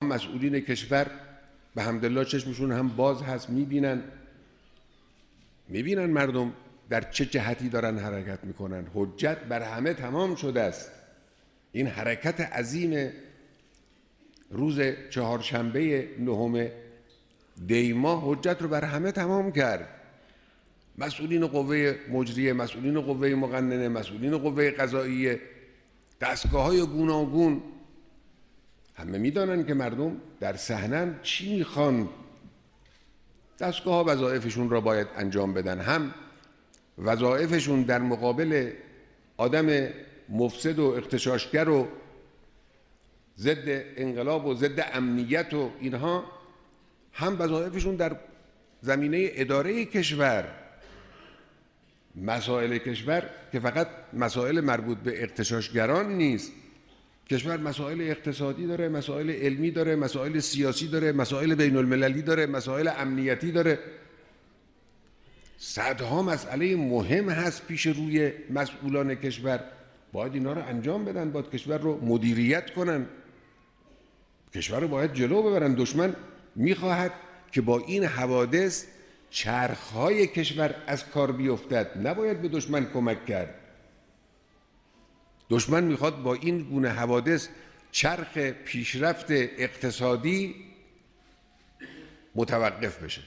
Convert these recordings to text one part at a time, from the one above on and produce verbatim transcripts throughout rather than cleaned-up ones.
مسئولین کشور به حمدالله چشمشون هم باز هست، میبینن میبینن مردم در چه جهتی دارن حرکت میکنن. حجت بر همه تمام شده است. این حرکت عظیم روز چهارشنبه نهم دی ماه حجت رو بر همه تمام کرد. مسئولین قوه مجریه، مسئولین قوه مقننه، مسئولین قوه قضاییه، دستگاه‌های گوناگون، همه میدانن که مردم در صحنه چی میخوان. دستگاه‌ها وظایفشون را باید انجام بدن، هم وظایفشون در مقابل آدم مفسد و اغتشاشگر و ضد انقلاب و ضد امنیت و اینها، هم وظایفشون در زمینه اداره کشور. مسائل کشور که فقط مسائل مربوط به اغتشاشگران نیست. کشور مسائل اقتصادی داره، مسائل علمی داره، مسائل سیاسی داره، مسائل بین المللی داره، مسائل امنیتی داره. صدها مسئله مهم هست پیش روی مسئولان کشور. باید اینا رو انجام بدن، باید کشور رو مدیریت کنن، کشور رو باید جلو ببرن. دشمن میخواهد که با این حوادث چرخهای کشور از کار بیفتد، نباید به دشمن کمک کرد. دشمن میخواد با این گونه حوادث چرخ پیشرفت اقتصادی متوقف بشه.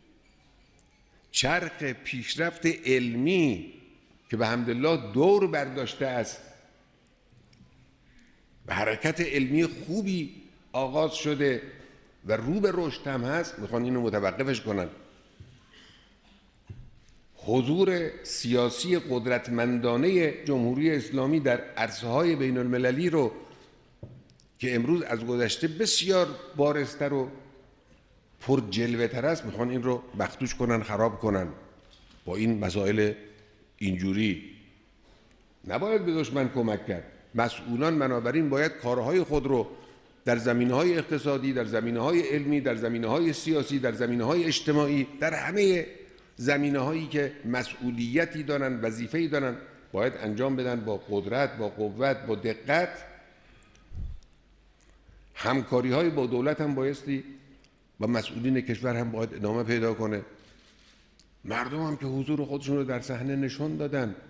چرخ پیشرفت علمی که به حمدالله دور برداشته است، به حرکت علمی خوبی آغاز شده و رو به رشد هم هست، میخوان اینو متوقفش کنن. حضور سیاسی قدرتمندانه جمهوری اسلامی در عرصه‌های بین المللی رو که امروز از گذشته بسیار بارزتر و پر جلوه تر است، میخوان این رو مخدوش کنن، خراب کنن. با این مسائل اینجوری نباید به دشمن کمک کرد. مسئولان بنابراین باید کارهای خود رو در زمینه‌های اقتصادی، در زمینه‌های علمی، در زمینه‌های سیاسی، در زمینه‌های اجتماعی، در همه زمینه‌هایی که مسئولیتی دارن، وظیفه‌ای دارن، باید انجام بدن با قدرت، با قوت، با دقت. همکاری‌های با دولت هم بایستی و مسئولین کشور هم باید ادامه پیدا کنه. مردم هم که حضور خودشون رو در صحنه نشون دادن.